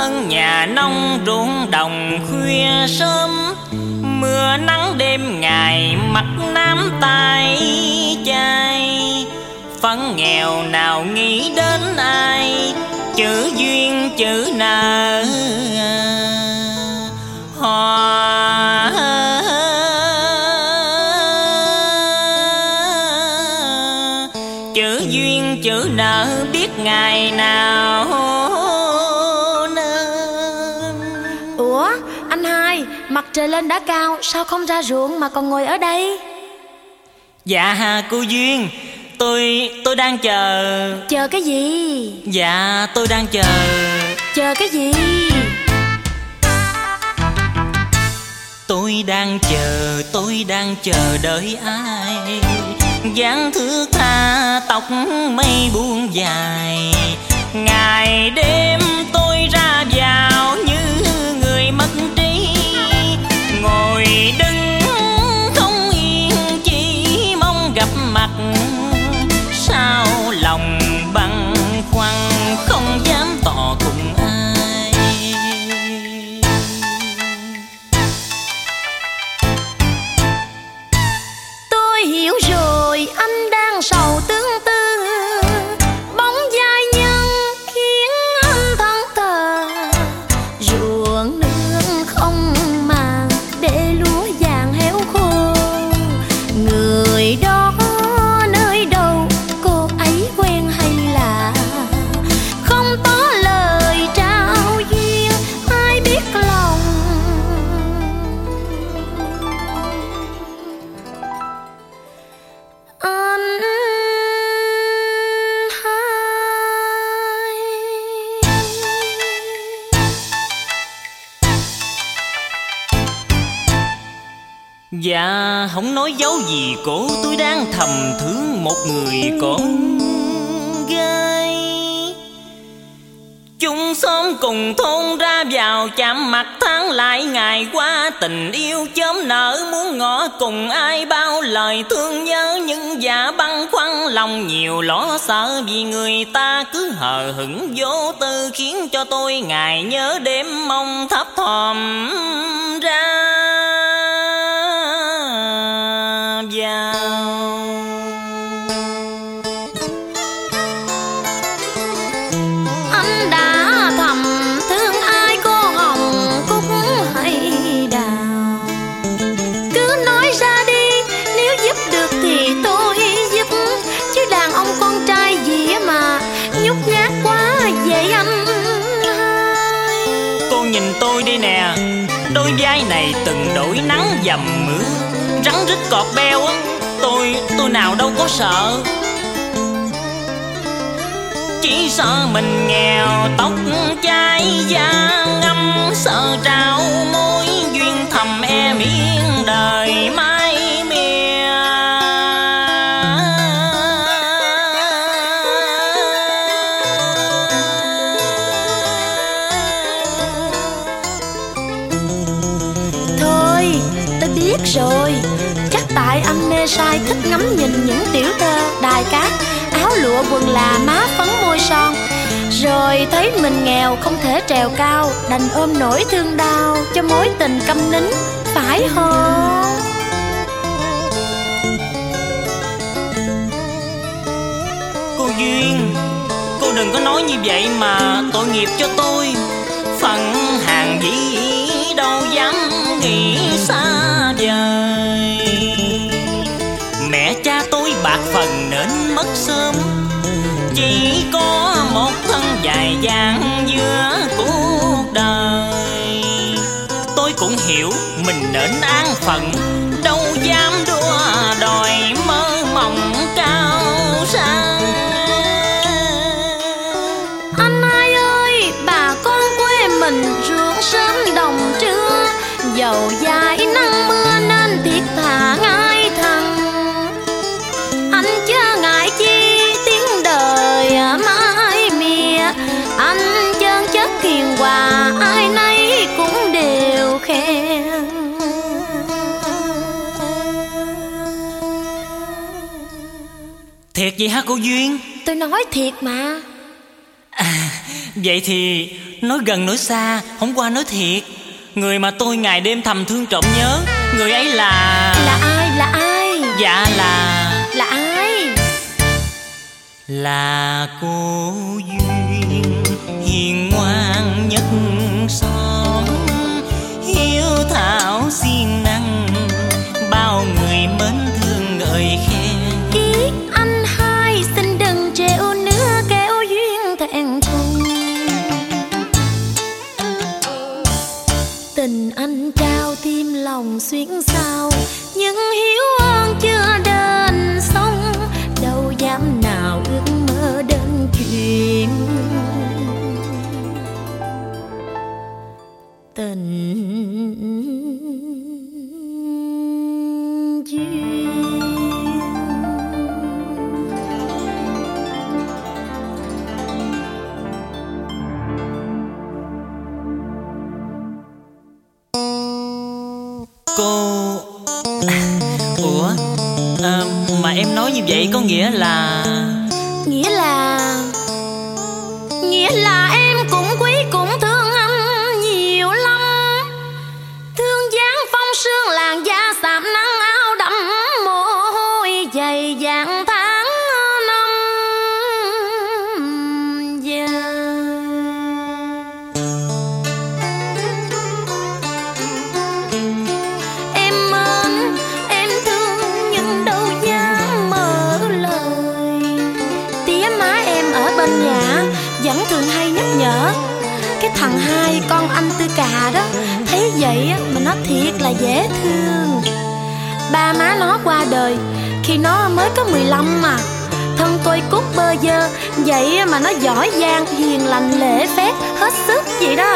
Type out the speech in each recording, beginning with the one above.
thân nhà nông ruộng đồng khuya sớm, mưa nắng đêm ngày mặt nám tay chai. Phận nghèo nào nghĩ đến ai, chữ duyên chữ nợ hòa. Chữ duyên chữ nợ biết ngày nào nên. Ủa anh hai, mặt trời lên đã cao, sao không ra ruộng mà còn ngồi ở đây? Dạ cô Duyên, tôi đang chờ. Chờ cái gì? Dạ tôi đang chờ. Chờ cái gì? Tôi đang chờ đợi ai, dáng thước tha tóc mây buông dài. Ngày đêm tôi ra vào như người mất trí, ngồi đứng không yên chỉ mong gặp mặt. Sao lòng băn khoăn không dám tỏ cùng ai. Tôi hiểu rồi, anh đang sầu tương tư, bóng giai nhân khiến anh thẫn thờ. Ruộng nương không màng để lúa vàng héo khô, người đó nơi đâu, cô ấy quen hay là không có lời trao duyên, ai biết lòng. Anh hai. Dạ không nói dấu gì cổ, tôi đang thầm thương một người con gái. Chung xóm cùng thôn ra vào chạm mặt tháng lại ngày qua. Tình yêu chớm nở muốn ngỏ cùng ai, bao lời thương nhớ nhưng dạ băn khoăn lòng nhiều lo sợ. Vì người ta cứ hờ hững vô tư khiến cho tôi ngày nhớ đêm mong thấp thỏm ra vào. Anh đã thầm thương ai, cô hồng cúc hay đào, cứ nói ra đi, nếu giúp được thì tôi giúp. Chứ đàn ông con trai gì mà nhút nhát quá vậy anh hai. Cô nhìn tôi đi nè, đôi vai này từng đổi nắng dầm mưa, rắn rít cọt beo á. Tôi nào đâu có sợ, chỉ sợ mình nghèo tóc chai da ngâm. Sợ trao môi duyên thầm e miên đời mai mia. Thôi tôi biết rồi, chắc tại anh mê sai thích ngắm nhìn những tiểu thơ đài cát, áo lụa quần là má phấn môi son. Rồi thấy mình nghèo không thể trèo cao, đành ôm nỗi thương đau cho mối tình câm nín, phải không? Cô Duyên, cô đừng có nói như vậy mà tội nghiệp cho tôi. Phận hàng dĩ đâu dám nghĩ xa vời. Mẹ cha tôi bạc phần nên mất sớm, chỉ có một thân dài dang giữa cuộc đời. Tôi cũng hiểu mình nên an phận, đâu dám đua đòi mơ mộng cao sang. Anh hai ơi, bà con quê mình ruộng sớm đồng trưa, dầu dài nắng mưa nên thiệt thà ngay thẳng. Anh chớ ngại chi tiếng đời mãi mìa, anh chân chất hiền hòa ai nấy cũng đều khen. Thiệt vậy hả cô Duyên? Tôi nói thiệt mà. Vậy thì nói gần nói xa, không qua nói thiệt. Người mà tôi ngày đêm thầm thương trộm nhớ, người ấy là... Là ai, là ai? Dạ Là ai? Là cô Duyên, hiền ngoan nhất xóm, hiếu thảo siêng năng, bao người mến thương ngợi khen. Ý anh hai xin đừng trêu nữa, kéo duyên thẹn thùng. Tình anh trao tim lòng xuyến sao, nhưng hiếu ơn chưa đến sông, đâu dám nào ước mơ đến chuyện tình duyên. Cô... Ủa, mà em nói như vậy có nghĩa là... Nghĩa là em cũng quý cũng thương anh nhiều lắm. Thương dáng phong sương làn da sạm nắng, áo đẫm mồ hôi dày dạn tháng năm dài. Em mến, em thương nhưng đâu dám mở lời. Tía má em ở bên nhà vẫn thường hay nhắc nhở. Cái thằng hai con anh Tư Cà đó, thấy vậy mà nó thiệt là dễ thương. Ba má nó qua đời khi nó mới có 15 mà. Thân tôi cút bơ vơ, vậy mà nó giỏi giang, hiền lành, lễ phép hết sức vậy đó.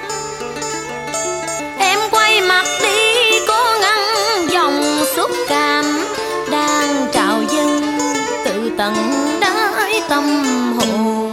Em quay mặt đi cố ngăn dòng xúc cảm đang trào dâng từ tận đáy tâm hồn.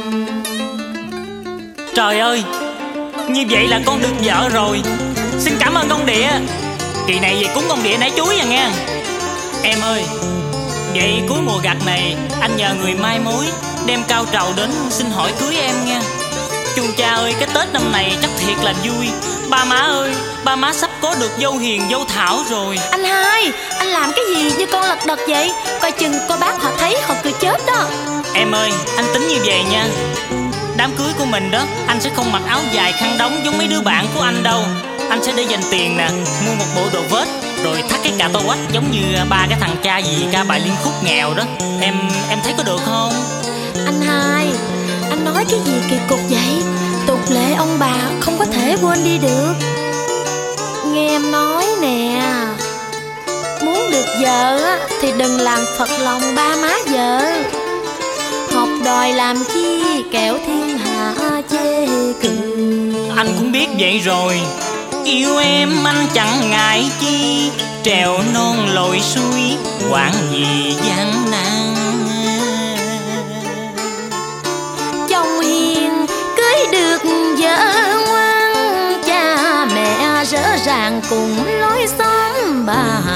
Trời ơi, như vậy là con được vợ rồi. Xin cảm ơn ông Địa. Kỳ này về cúng ông Địa nãy chuối à nghe. Em ơi, vậy cuối mùa gặt này anh nhờ người mai mối đem cao trầu đến xin hỏi cưới em nha. Chu cha ơi, cái Tết năm này chắc thiệt là vui. Ba má ơi, ba má sắp có được dâu hiền dâu thảo rồi. Anh hai, anh làm cái gì như con lật đật vậy? Coi chừng cô bác họ thấy họ cười chết đó. Em ơi, anh tính như vậy nha. Đám cưới của mình đó, anh sẽ không mặc áo dài khăn đóng giống mấy đứa bạn của anh đâu. Anh sẽ để dành tiền nè, mua một bộ đồ vest, rồi thắt cái cà tô quách giống như ba cái thằng cha gì ca bài liên khúc nghèo đó. Em thấy có được không? Anh hai, anh nói cái gì kỳ cục vậy? Tục lệ ông bà không có thể quên đi được. Nghe em nói nè, muốn được vợ á, thì đừng làm phật lòng ba má vợ. Học đòi làm chi kẻo thiên hạ chê cười. Anh cũng biết vậy rồi. Yêu em anh chẳng ngại chi, trèo non lội suối quản gì gian nan. Chồng hiền cưới được vợ ngoan, cha mẹ rõ ràng cùng lối xóm bà